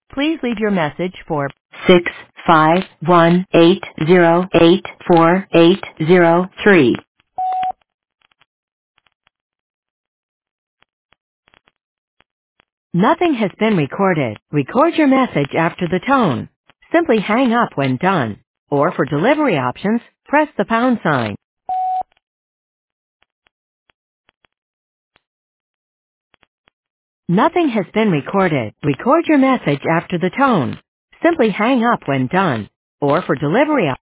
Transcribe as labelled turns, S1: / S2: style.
S1: Please leave your message for 651808483. Nothing has been recorded. Record your message after the tone. Simply hang up when done. Or for delivery options, press the pound sign. Nothing has been recorded. Record your message after the tone. Simply hang up when done. Or for delivery options,